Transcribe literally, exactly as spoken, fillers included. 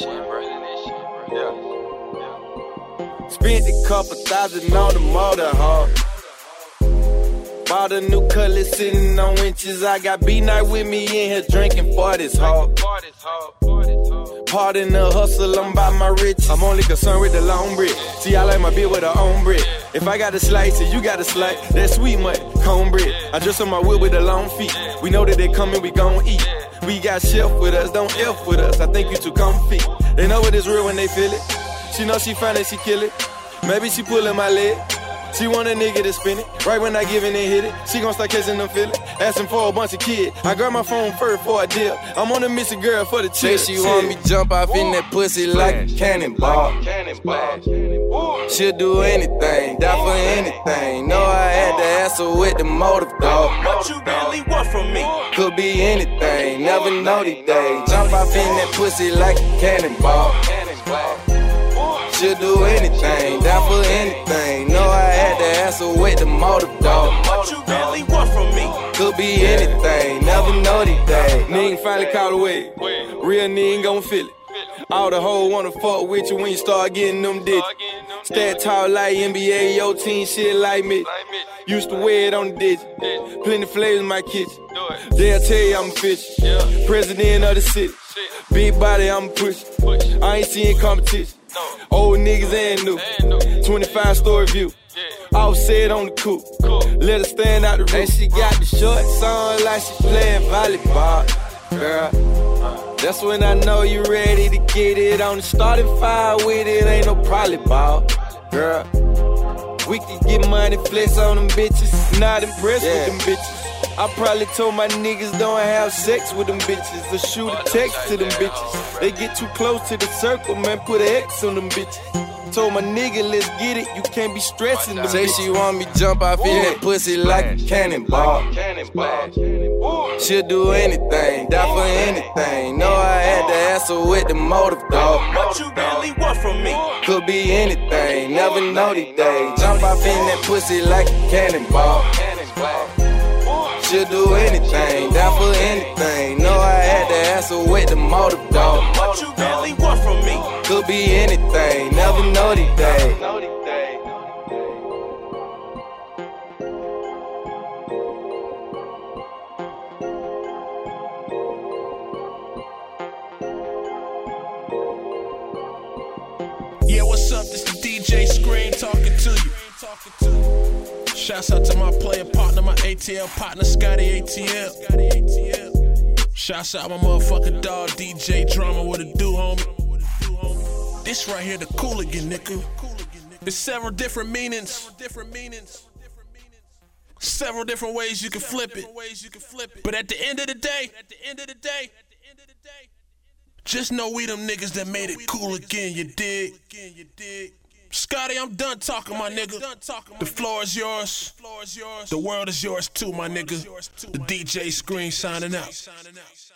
shit, bro. Yeah. Spent a couple thousand on the motor, huh? Bought a new cutlass sitting on inches. I got B-Night with me in here drinking forties, huh? Pardon the hustle, I'm by my riches. I'm only concerned with the long bread. See, I like my beer with her own bread. If I got a slice, and you got a slice, that sweet mud, cornbread. I dress on my wheel with the long feet. We know that they coming, we gon' eat. We got chef with us, don't F with us. I think you too comfy. They know it is real when they feel it. She know she fine and she kill it. Maybe she pulling my leg. She want a nigga to spin it. Right when I give it and hit it, she gon' start catching them feelings. Asking for a bunch of kids. I grab my phone first for a deal. I'm on a missing girl for the chill. Say she want me jump off in that pussy like a cannonball. She'll do anything, die for anything. Know I had to ask her with the motive, dog. What you really want from me? Could be anything, never know these days. Jump off in that pussy like a cannonball. She'll do anything, die for anything. Know I had to ask her with the motive, dog. What you really want from me? Could be anything, never know these days. Nigga finally caught away. Real nigga gon' feel it. All the hoes wanna fuck with you when you start getting them digits. Stat tall like N B A, your team shit like me. Used to wear it on the digit. Plenty flavors in my kitchen. They'll tell you I'm a fish. President of the city. Big body, I'm a push. I ain't seeing competition. Old niggas and new. twenty-five story view. Offset on the coupe. Let her stand out the roof. And she got the shorts on like she playing volleyball. Girl, that's when I know you ready to get it on the starting five with it. Ain't no probably ball. Girl, we can get money, flex on them bitches. Not impressed yeah. with them bitches. I probably told my niggas don't have sex with them bitches or shoot a text to them bitches. They get too close to the circle, man, put an X on them bitches. Told my nigga, let's get it, you can't be stressing them Say bitches. She want me jump off in that pussy like a cannonball. She'll do anything, die for anything. Know I had to ask her with the motive, dog. What you really want from me? Could be anything, never know these days. Jump off in that pussy like a cannonball. She'll do anything, die for anything. Know I had to ask her with the motive, dog. What you really want from me? Could be anything, never know these days. Yeah, what's up? This the D J Scream talking to you. Shouts out to my player partner, my A T L partner, Scotty A T L. Shouts out my motherfucking dog, D J Drama, what it do, homie? This right here, the Cooligan, nigga. There's several different meanings. Several different ways you can flip it. But at the end of the day, just know we them niggas that made it cool again, you dig? Scotty, I'm done talking, my nigga. The floor is yours. The world is yours too, my nigga. The D J Scream signing out.